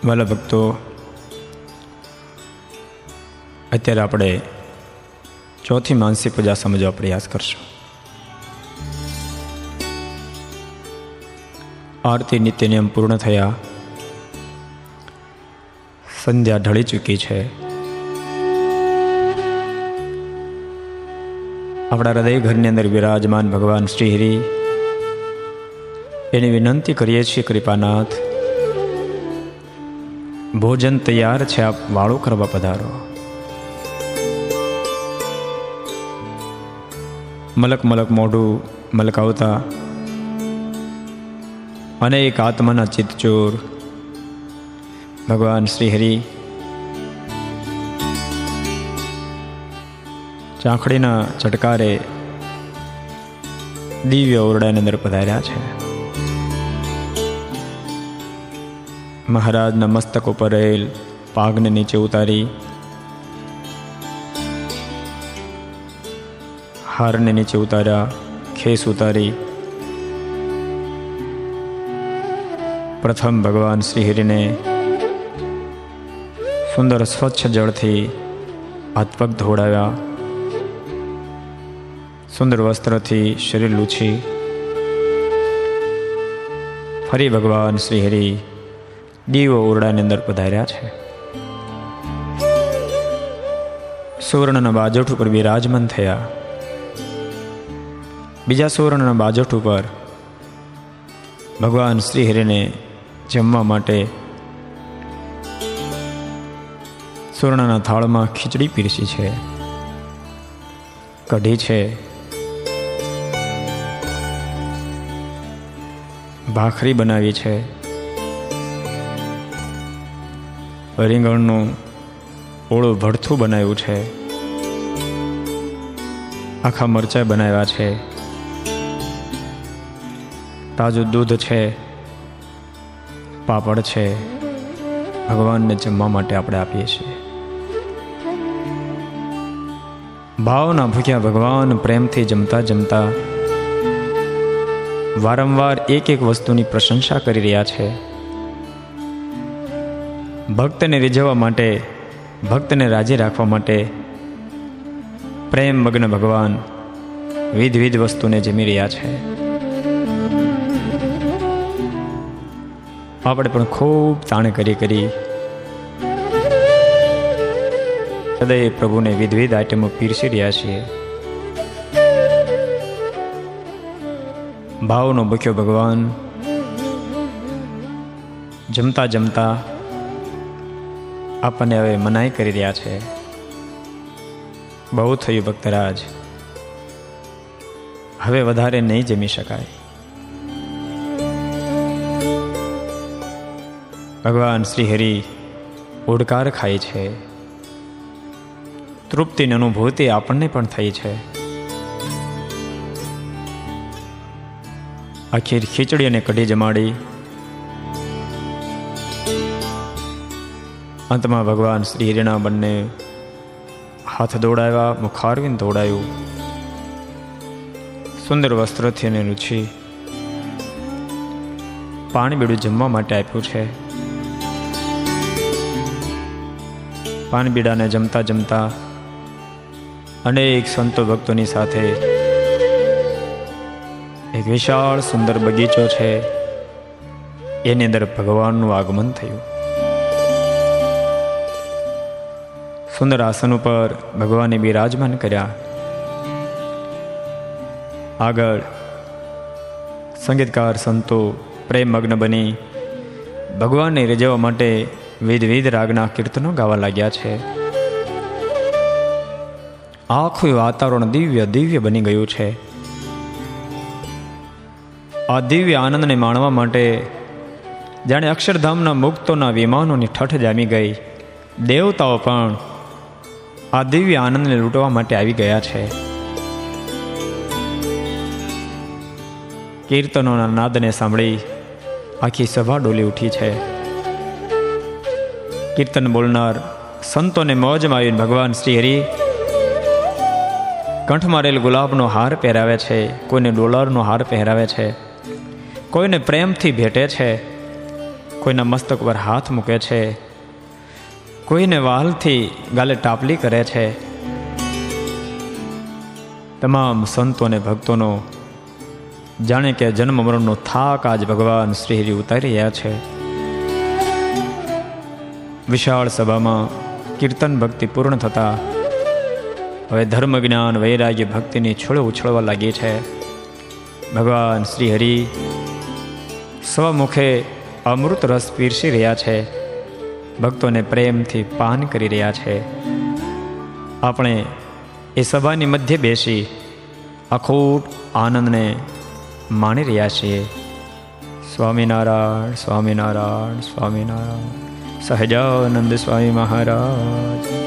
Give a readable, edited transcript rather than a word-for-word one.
વાલા ભક્તો, અત્યારે આપણે ચોથી માનસી પૂજા સમજવા પ્રયાસ કરશું. આરતી નિત્ય નિયમ પૂર્ણ થયા, સંધ્યા ઢળી ચૂકી છે. આપણા હૃદય ઘરની અંદર વિરાજમાન ભગવાન શ્રી હરિ, એની વિનંતી કરીએ છીએ, કૃપાનાથ ભોજન તૈયાર છે, આપ વાળો કરવા પધારો. મલક મલક મોઢું મલકાવતા અનેક આત્માના ચિત્તચોર ભગવાન શ્રી હરિ ચાંખડીના ચટકારે દિવ્ય ઓરડાની અંદર પધાર્યા છે. મહારાજના મસ્તક ઉપર રહેલ પાગને નીચે ઉતારી, હારને નીચે ઉતાર્યા, ખેસ ઉતારી પ્રથમ ભગવાન શ્રી હરિને સુંદર સ્વચ્છ જળથી હાથ પગ ધોવડાવ્યા, સુંદર વસ્ત્રથી શરીર લૂછી ફરી ભગવાન શ્રી હરિ દિવ્ય ઓરડાની અંદર પધાર્યા છે. સુવર્ણના બાજોઠ ઉપર બિરાજમાન થયા. બીજા સુવર્ણના બાજોઠ ઉપર ભગવાન શ્રી હરિને જમવા માટે સુવર્ણના થાળમાં ખીચડી પીરસી છે, કઢી છે, ભાખરી બનાવી છે, રીંગણનું ઓળું ભરથું બનાવ્યું છે, આખા મરચાં બનાવ્યા છે, તાજું દૂધ છે, પાપડ છે. ભગવાનને જમવા માટે આપણે આપીએ છીએ. ભાવના ભૂખ્યા ભગવાન પ્રેમથી જમતા જમતા વારંવાર એક એક વસ્તુની પ્રશંસા કરી રહ્યા છે. ભક્તને રીઝવવા માટે, ભક્તને રાજી રાખવા માટે પ્રેમ મગ્ન ભગવાન વિધ વસ્તુને જમી રહ્યા છે. આપણે પણ ખૂબ તાણ કરી હૃદય પ્રભુને વિધ આઈટમો પીરસી રહ્યા છીએ. ભાવનો ભૂખ્યો ભગવાન જમતા જમતા આપણને હવે મનાઈ કરી રહ્યા છે. બહુ થયું ભક્તરાજ, હવે વધારે નહીં જમી શકાય. ભગવાન શ્રી હરિ ઓડકાર ખાય છે. તૃપ્તિની અનુભૂતિ આપણને પણ થઈ છે. આખી ખીચડી અને કઢી જમાડી અંતમાં ભગવાન શ્રી હરિના બંને હાથ દોડાવ્યા, મુખારવિંદ દોડાયું, સુંદર વસ્ત્રથી એને લૂછી પાણી બીડું જમવા માટે આપ્યું છે. પાણી બીડાને જમતા જમતા અનેક સંતો ભક્તોની સાથે એક વિશાળ સુંદર બગીચો છે, એની અંદર ભગવાનનું આગમન થયું. સુંદર આસન ઉપર ભગવાને બિરાજમાન કર્યા. આગળ સંગીતકાર સંતો પ્રેમમગ્ન બની ભગવાનને રીઝવવા માટે વિધ રાગના કીર્તનો ગાવા લાગ્યા છે. આખું વાતાવરણ દિવ્ય બની ગયું છે. આ દિવ્ય આનંદને માણવા માટે જાણે અક્ષરધામના મુક્તોના વિમાનોની ઠઠ જામી ગઈ. દેવતાઓ પણ આ દિવ્ય આનંદને લૂંટવા માટે આવી ગયા છે. કીર્તનોના નાદને સાંભળી આખી સભા ડોલી ઉઠી છે. કીર્તન બોલનાર સંતોને મોજમાં આવીને ભગવાન શ્રી હરિ કંઠમાં રહેલ ગુલાબનો હાર પહેરાવે છે, કોઈને ડોલરનો હાર પહેરાવે છે, કોઈને પ્રેમથી ભેટે છે, કોઈના મસ્તક પર હાથ મૂકે છે, કોઈને વાલથી ગાલે ટાપલી કરે છે. તમામ સંતો અને ભક્તોનો જાણે કે જન્મ મરણનો થાક આજ ભગવાન શ્રી હરિ ઉતારી રહ્યા છે. વિશાળ સભામાં કીર્તન ભક્તિ પૂર્ણ થતા હવે ધર્મ જ્ઞાન વૈરાગ્ય ભક્તિની છોડો ઉછળવા લાગી છે. ભગવાન શ્રી હરિ સ્વમુખે અમૃત રસ પીરસી રહ્યા છે, ભક્તોને પ્રેમથી પાન કરી રહ્યા છે. આપણે એ સભાની મધ્ય બેસી અખૂટ આનંદને માણી રહ્યા છીએ. સ્વામિનારાયણ સ્વામિનારાયણ સ્વામિનારાયણ. સહજાનંદ સ્વામી મહારાજ.